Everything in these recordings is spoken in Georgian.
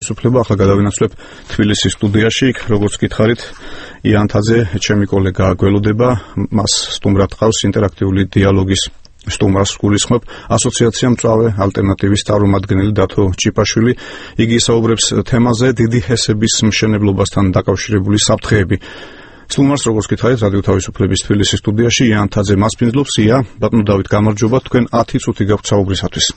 სუფლება ახლა გადავინაცვლებ თბილისის სტუდიაში, როგორც გითხარით, იანთაძე, ჩემი კოლეგა გველოდება, მას სტუმრად ყავს ინტერაქტიული დიალოგის სტუმარს გულისხმობ ასოციაცია მწვავე ალტერნატივის წარმომადგენელი დათო ჭიპაშვილი. იგი საუბრებს თემაზე დიდი ჰესების მშენებლობასთან დაკავშირებული საფრთხეები. სტუმარს როგორც გითხარით, რადიო თავისუფლების თბილისის სტუდიაში იანთაძე მას ფინძლობს. ია, ბატონო დავით, გამარჯობა, თქვენ 10 წუთი გაქვთ საუბრისათვის.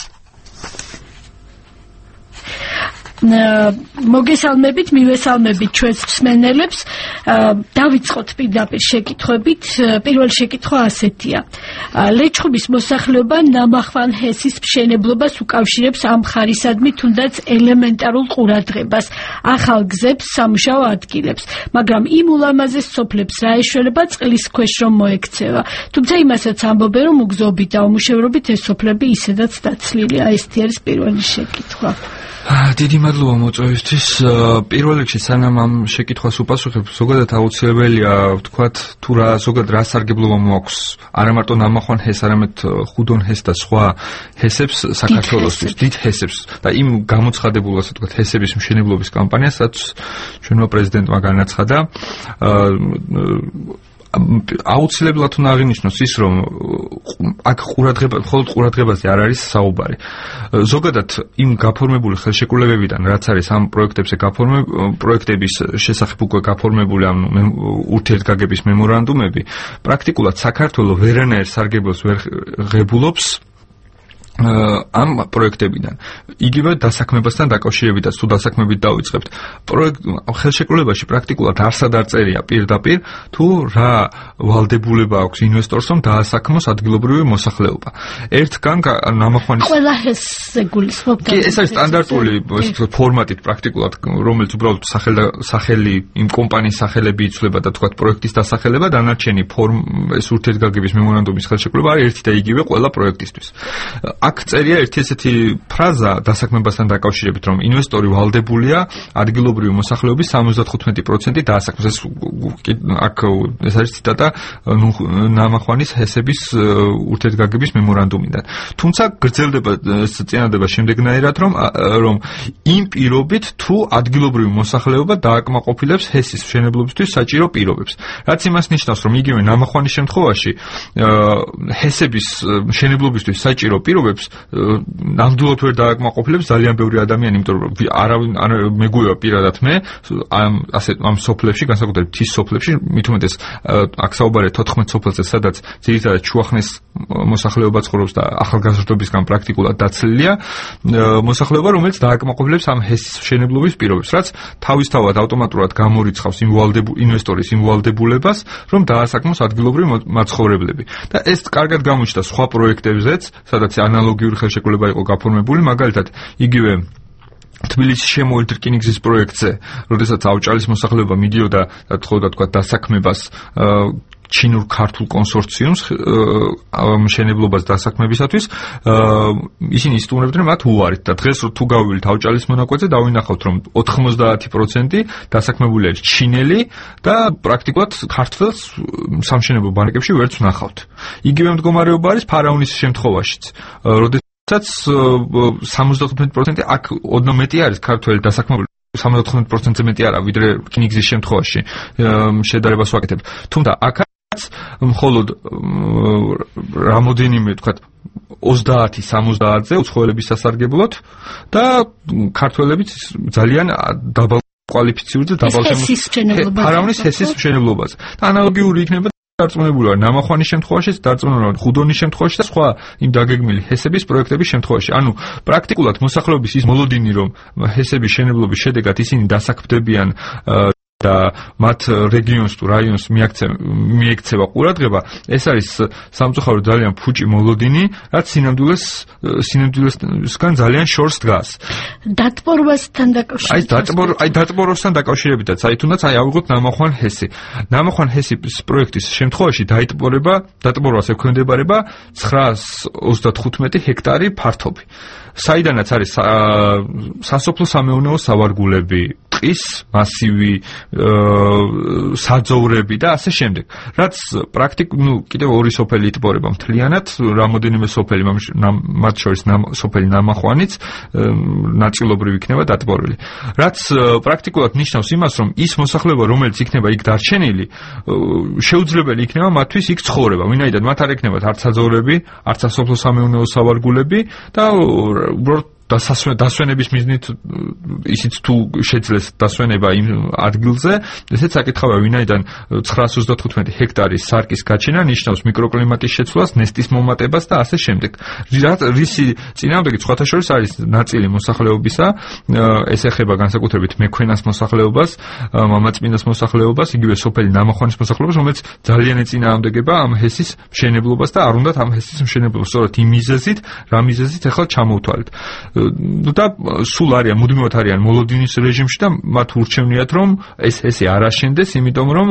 მოგესალმებით, მივესალმებით ჩვენს მსმენელებს. დავიწყოთ პირდაპირ შეკითხვებით. პირველი შეკითხვა ასეთია. ლეჩხუმის მოსახლეობა ნამახვან ჰესის მშენებლობას უკავშირებს ამ ხარისადმი თუნდაც ელემენტარულ ყურადღებას, ახალ გზებს, სამუშაო ადგილებს, მაგრამ იმ ულამაზეს სოფლებს რა ეშველება წყლის ქვეშ რომ მოექცევა. თუმცა იმასაც ამბობენ, რომ უგზობით და უმუშევრობით ეს სოფლები ისედაც დაცლილია. ესეთი არის პირველი შეკითხვა. დიდი მადლობა მოწვევისთვის. პირველ რიგში სანამ ამ შეკითხვას უპასუხებ, ზოგადად აუცილებელია ვთქვათ, თუ რა ზოგადად რა სარგებლობა მოაქვს არა მარტო ნამახვან ჰეს, არამედ ხუდონ ჰეს და სხვა ჰესებს საქართველოსთვის, დიდ ჰესებს და იმ გამოცხადებულ, ასე ვთქვათ, ჰესების მშენებლობის კამპანიას, რაც ჩვენმა პრეზიდენტმა განაცხადა. აუცილებლად უნდა აღინიშნოს ის, რომ აქ მხოლოდ ყურადღებაზე არ არის საუბარი. ზოგადად იმ გაფორმებული ხელშეკრულებებიდან, რაც არის ამ პროექტების შესახებ უკვე გაფორმებული ამ ურთიერთგაგების მემორანდუმები, პრაქტიკულად საქართველო ვერანაირ სარგებლოს ვერ ღებულობს ამ პროექტებიდან. იგივე დასაქმებასთან დაკავშირებითაც თუ დასაქმებით დავიწყებთ. ხელშეკრულებაში პრაქტიკულად არსად არ წერია პირდაპირ თუ რა ვალდებულება აქვს ინვესტორს, რომ დაასაქმოს ადგილობრივი მოსახლეობა. ერთგან ნამახვანის ყველა ჰესზე გულისხმობთ. ეს არის სტანდარტული ფორმატით პრაქტიკულად, რომელიც უბრალოდ სახელი იმ კომპანიის სახელები იცვლება და თქვათ პროექტის დასახელება, დანარჩენი ეს ურთიერთგაგების მემორანდუმის ხელშეკრულება არის ერთი და იგივე ყველა პროექტისთვის. აქ წერია ერთი ესეთი ფრაზა დასაქმებასთან დაკავშირებით, რომ ინვესტორი ვალდებულია ადგილობრივი მოსახლეობის 75% დაასაქმოს. ეს არის ციტატა ნამახვანის ჰესების ურთიერთგაგების მემორანდუმიდან. თუმცა გრძელდება წინადადება შემდეგნაირად, რომ იმ პირობით თუ ადგილობრივი მოსახლეობა დააკმაყოფილებს ჰესის მშენებლობისთვის საჭირო პირობებს. რაც იმას ნიშნავს, რომ იგივე ნამახვანის შემთხვევაში ჰესების მშენებლობისთვის საჭირო პირობებს ნამდვილად ვერ დააკმაყოფილებს ძალიან ბევრი ადამიანი, იმიტომ რომ არავინ მეგუება პირადად მე ამ სოფლებში, განსაკუთრებით მთის სოფლებში, მით უმეტეს აქ საუბარია 14 სოფელზე, სადაც ძირითადად შუახნის მოსახლეობა ცხოვრობს და ახალგაზრდობისგან პრაქტიკულად დაცლილია მოსახლეობა, რომელიც დააკმაყოფილებს ამ ჰესის მშენებლობის პირობებს, რაც თავისთავად ავტომატურად გამორიცხავს ინვესტორის იმ ვალდებულებას, რომ დაასაქმოს ადგილობრივი მაცხოვრებლები. და ეს კარგად გამოჩნდა სხვა პროექტებზეც, სადაც ანალოგიური ხელშეკრულება იყო გაფორმებული, მაგალითად იგივე თბილისის შემოერთ რკინიგზის პროექტზე, როდესაც ავჭალის მოსახლეობა მიდიოდა თქვათ დასაქმებას ჩინურ ქართულ კონსორციუმს მშენებლობას დასაქმებისათვის, ისინი ისტუმრებდნენ მათ უარით და დღეს თუ გავივლით ავჭალის მონაკვეთზე, დავინახავთ, რომ 90% დასაქმებული არის ჩინელი და პრაქტიკულად ქართველს სამშენებლო ბანაკებში ვერც ვნახავთ. იგივე მდგომარეობა არის ფარაონის შემთხვევაშიც, როდესაც 75% აქ ოდნავ მეტი არის ქართველი დასაქმებული, 75%-ზე მეტი არა, ვიდრე რკინიგზის შემთხვევაში შედარებას ვაკეთებ. თუმცა აქ მხოლოდ რამოდენიმე თქვათ 30-70-ზე უცხოელების სასარგებლოდ და ქართველებიც ძალიან დაბალ კვალიფიციური და დაბალ ფარაონის ჰესის მშენებლობაზე. და ანალოგიური იქნება დარწმუნებული ვარ ნამახვანის შემთხვევაში, დარწმუნებული ვარ ხუდონის შემთხვევაში და სხვა იმ დაგეგმილი ჰესების პროექტების შემთხვევაში. ანუ პრაქტიკულად მოსახლეობის ის მოლოდინი, რომ ჰესების მშენებლობის შედეგად ისინი დასაქმდებიან და მათ რეგიონს თუ რაიონს მიექცევა ყურადღება, ეს არის სამწუხარო ძალიან ფუჭი მოლოდინი, რაც სინამდვილესთან ძალიან შორს დგას. დატბორვასთან დაკავშირებით. დატბორვასთან დაკავშირებითაც, თუნდაც ავიღოთ ნამახვან ჰესი. ნამახვან ჰესის პროექტის შემთხვევაში დატბორვას ექვემდებარება 935 ჰექტარი ფართობი. საიდანაც არის სასოფლო-სამეურნეო სავარგულები, ტყის მასივი, საძოვრები და ასე შემდეგ. რაც კიდევ ორი სოფელი იტბორება მთლიანად, რამოდენიმე სოფელი, მათ შორის სოფელი ნამახვანიც ნაწილობრივ იქნება დატბორილი. რაც პრაქტიკულად ნიშნავს იმას, რომ ის მოსახლეობა, რომელიც იქნება იქ დარჩენილი, შეუძლებელი იქნება მათთვის იქ ცხოვრება. ვინაიდან მათ არ ექნებათ არც საძოვრები, არც სასოფლო-სამეურნეო სავარგულები და უბრალოდ დასვენების მიზნით ისიც თუ შეძლეს დასვენება იმ ადგილზე, ესეც საკითხავია, ვინაიდან 935 ჰექტარის სარკის გაჩენა ნიშნავს მიკროკლიმატის შეცვლას, ნესტის მომატებას და ასე შემდეგ. რისი წინააღმდეგი სხვათა შორის არის ნაწილი მოსახლეობისა, ეს ეხება განსაკუთრებით მექვენას მოსახლეობას, მამაწმინდას მოსახლეობას, იგივე სოფელი ნამახვანის მოსახლეობას, რომელიც ძალიან ეწინააღმდეგება ამ ჰესის მშენებლობას და არ უნდათ ამ ჰესის მშენებლობას სწორედ იმ მიზეზით, რა მიზეზით ახლა ჩამოვთვალეთ. და სულ არიან, მუდმივად არიან მოლოდინის რეჟიმში და მათ ურჩევნიათ, რომ ეს ჰესი არ აშენდეს, იმიტომ რომ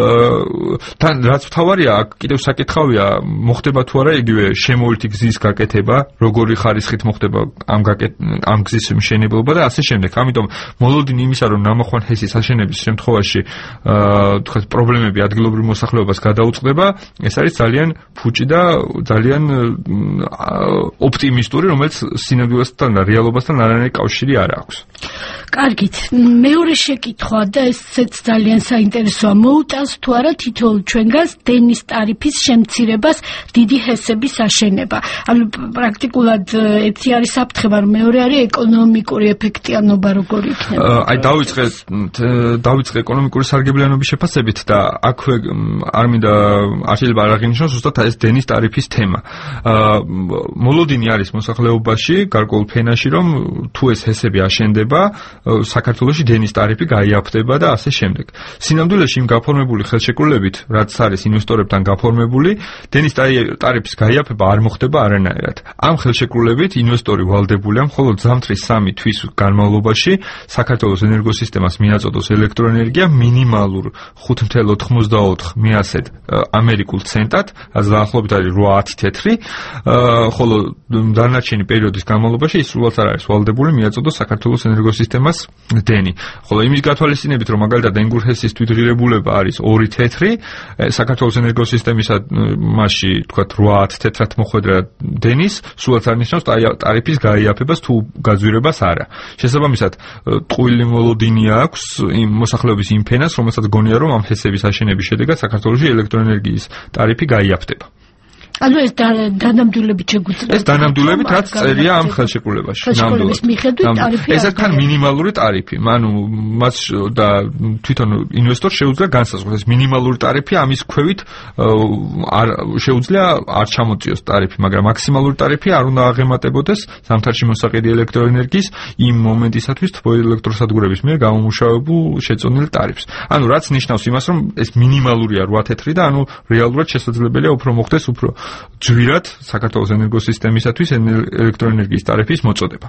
თან რაც მთავარია, კიდევ საკითხავია, მოხდება თუ არა იგივე შემოვლითი გზის გაკეთება, როგორი ხარისხით მოხდება ამ გზის მშენებლობა და ასე შემდეგ. ამიტომ მოლოდინი იმისა, რომ ნამახვან ჰესის აშენების შემთხვევაში თქვათ პრობლემები ადგილობრივ მოსახლეობას გადაუწყდება, ეს არის ძალიან ფუჭი და ძალიან ოპტიმისტური, რომელიც სინამდვილესთან და რეალობასთან არანაირი კავშირი არ აქვს. კარგით, მეორე შეკითხვა და ესეც ძალიან საინტერესოა. მოუტანს თუ არა თითოეულ ჩვენგანს დენის ტარიფის შემცირებას დიდი ჰესების აშენება? ანუ პრაქტიკულად ერთი არის საფრთხება, რომ მეორე არის ეკონომიკური ეფექტიანობა როგორი იქნება? აი დავიწყე ეკონომიკური სარგებლიანობის შეფასებით და აქვე არ მინდა შეიძლება არ აღინიშნოს ზუსტად ეს დენის ტარიფის თემა. მოლოდინი არის მოსახლეობაში გარკვეულ ფენაში, რომ თუ ეს ჰესები აშენდება, საქართველოში დენის ტარიფი გაიაფთება და ასე შემდეგ. სინამდვილეში იმ გაფორმებული ხელშეკრულებით, რაც არის ინვესტორებთან გაფორმებული, დენის ტარიფის გაიაფება არ მოხდება არანაირად. ამ ხელშეკრულებით ინვესტორი ვალდებულია მხოლოდ ზამთრის 3 თვის განმავლობაში საქართველოს ენერგოსისტემას მიაწოდოს ელექტროენერგია მინიმალურ 5.94 მიასედ ამერიკულ ცენტად, რაც დაახლოებით არის 8 თეთრი, ხოლო დანარჩენი პერიოდის განმავლობაში ის სულაც არ არის ვალდებული მიაწოდოს საქართველოს ენერგოსისტემას დენი. ხოლო იმის გათვალისწინებით, რომ მაგალითად ენგურჰესის თვითღირებულება არის 2 თეთრი, საქართველოს ენერგოსისტემისა მასში თქვა 8 თეთრად მოხვედრა დენის, სულაც არ ნიშნავს ტარიფის გაიაფებას თუ გაძვირებას არა. შესაბამისად, ტყუილი მოლოდინი აქვს იმ მოსახლეობის იმ ფენას, რომელსაც გონია, რომ ამ ჰესების აშენების შედეგად საქართველოში ელექტროენერგიის ტარიფი გაიაფდება. ანუ ეს დანამდვილებით შეგვიძლია. ეს დანამდვილებით რაც წერია ამ ხელშეკრულებაში. ხელშეკრულების მიხედვით ტარიფი ეს არის თან მინიმალური ტარიფი. ანუ მას და თვითონ ინვესტორს შეუძლია განსაზღვროს ეს მინიმალური ტარიფი, ამის ქვევით შეუძლია არ ჩამოწიოს ტარიფი, მაგრამ მაქსიმალური ტარიფი არ უნდა აღემატებოდეს ზამთარში მოსაყიდი ელექტროენერგიის იმ მომენტისათვის თბოელექტროსადგურების მიერ გამომუშავებულ შეწონილ ტარიფს. ანუ რაც ნიშნავს იმას, რომ ეს მინიმალურია 8 თეთრი და ანუ რეალურად შესაძლებელია უფრო მოხდეს უფრო ძვირად საქართველოს ენერგოსისტემისათვის ელექტროენერგიის ტარიფის მოწოდება.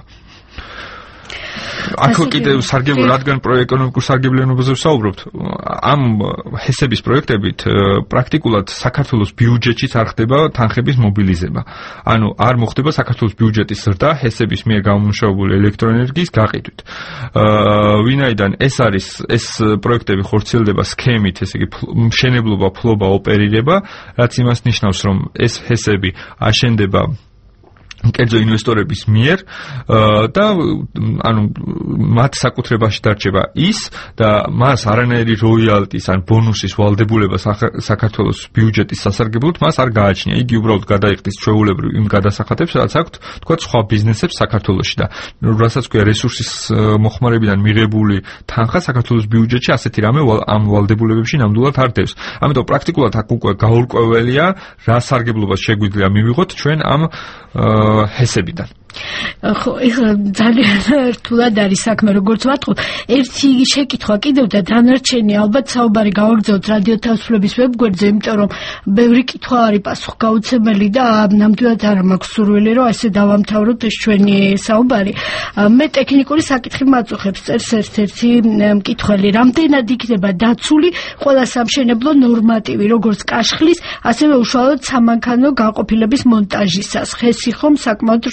აქ კიდევ რადგან პროეკონომიკურ სარგებლიანობაზე ვსაუბრობთ, ამ ჰესების პროექტებით პრაქტიკულად საქართველოს ბიუჯეტშიც არ ხდება თანხების მობილიზება. ანუ არ მოხდება საქართველოს ბიუჯეტის ზრდა ჰესების მიერ გამომუშავებული ელექტროენერგიის გაყიდვით. ვინაიდან ეს პროექტები ხორციელდება სქემით, ესე იგი მშენებლობა, ფლობა, ოპერირება, რაც იმას ნიშნავს, რომ ეს ჰესები აშენდება კერძო ინვესტორების მიერ და ანუ მათ საკუთრებაში დარჩება ის და მას არანაირი როიალტის ან ბონუსის ვალდებულება საქართველოს ბიუჯეტის სასარგებლოდ მას არ გააჩნია. იგი უბრალოდ გადაიხდის ჩვეულებრივ იმ გადასახადებს, რაც აქვს თქვა სხვა ბიზნესებს საქართველოში და რასაც ქვია რესურსის მოხმარებიდან მიღებული თანხა საქართველოს ბიუჯეტში ასეთი რამე ამ ვალდებულებებში ნამდვილად არ დევს. ამიტომ პრაქტიკულად აქ უკვე გაურკვეველია რა სარგებლობას შეგვიძლია მივიღოთ ჩვენ ამ ჰესებიდან. ხო, ეხლა ძალიან რთულად არის საქმე, როგორც ვატყობ. ერთი შეკითხვა კიდევ და დანარჩენი ალბათ საუბარი გავაგრძელოთ რადიო თავისუფლების ვებგვერდზე, იმიტომ რომ ბევრი კითხვა არის პასუხგაუცემელი და ნამდვილად არ მაქვს სურვილი, რომ ესე დავამთავროთ ეს ჩვენი საუბარი. მე ტექნიკური საკითხი მაწუხებს წერს ერთ-ერთი მკითხველი, რამდენად იქნება დაცული ყველა სამშენებლო ნორმატივი, როგორც კაშხლის, ასევე უშუალოდ სამანქანო გაყოფილების მონტაჟისას. ხესი ხომ საკმაოდ რთული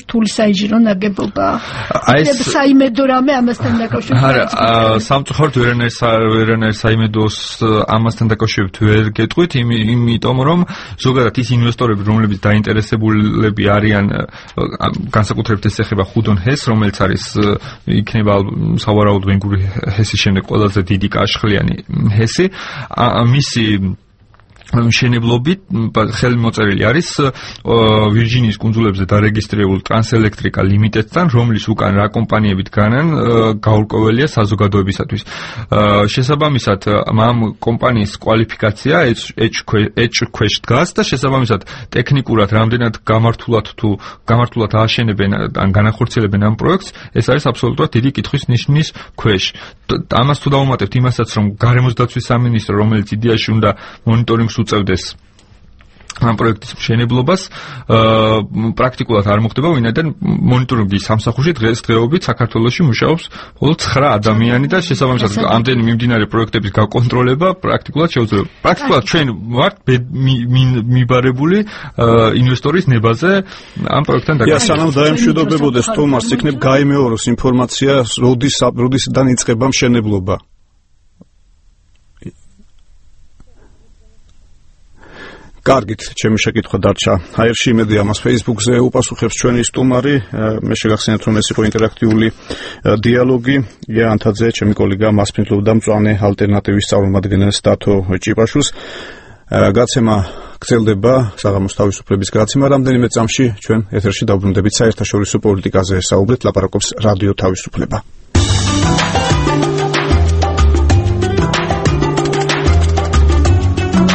საინჟინრო ნაგებობა. აი ეს საიმედო რამე ამასთან დაკავშირებით. არა, სამწუხაროდ ვერანაირ საიმედოს ამასთან დაკავშირებით ვერ გეტყვით, იმიტომ რომ ზოგადად ის ინვესტორები, რომლებიც დაინტერესებულები არიან, განსაკუთრებით ეს ეხება ხუდონ ჰეს, რომელიც არის იქნება სავარაუდო ენგური ჰესის შემდეგ ყველაზე დიდი კაშხლიანი ჰესი, მისი მშენებლობით ხელმოწერილი არის ვირჯინიის კუნძულებზე დარეგისტრირებულ ტრანსელექტრიკა ლიმინტედთან, რომლის უკან რა კომპანიებით განან გაურკვეველია საზოგადოებისათვის. შესაბამისად, ამ კომპანიის კვალიფიკაცია ეჭქვეშ დგას და შესაბამისად ტექნიკურად რამდენად გამართულად ააშენებენ ან განახორციელებენ ამ პროექტს, ეს არის აბსოლუტურად დიდი კითხვის ნიშნის ქვეშ. ამას თუ დავუმატებთ იმასაც, რომ გარემოს დაცვის სამინისტრო, რომელიც იდეაში უნდა მონიტორინგს უწევდეს ამ პროექტის მშენებლობას, პრაქტიკულად არ მოხდება, ვინაიდან მონიტორინგის სამსახურში დღესდღეობით საქართველოში მუშაობს მხოლოდ 9 ადამიანი და შესაბამისად ამდენი მიმდინარე პროექტების გაკონტროლება პრაქტიკულად შეუძლია. პრაქტიკულად ჩვენ ვართ მიბარებული ინვესტორის ნებაზე ამ პროექტთან დაკავშირებით. სანამ დაემშვიდობებოდეს თომას, იქნებ გაიმეოროს ინფორმაცია, როდისიდან იწყება მშენებლობა. კარგით, ჩემი შეკითხვა დარჩა ჰაერში, იმედი ამას Facebook-ზე უპასუხებს ჩვენი სტუმარი. მე შეგახსენებთ, რომ ეს იყო ინტერაქტიული დიალოგი. იანთაძე, ჩემი კოლეგა, მასპინძლობდა მწვანე ალტერნატივის წარმომადგენელს დათო ჭიპაშვილს. გაცემა გრძელდება, საღამოს თავისუფლების გაცემა. რამდენიმე წამში ჩვენ ეთერში დავბრუნდებით საერთაშორისო პოლიტიკაზე საუბრეთ, ლაპარაკობს რადიო თავისუფლება.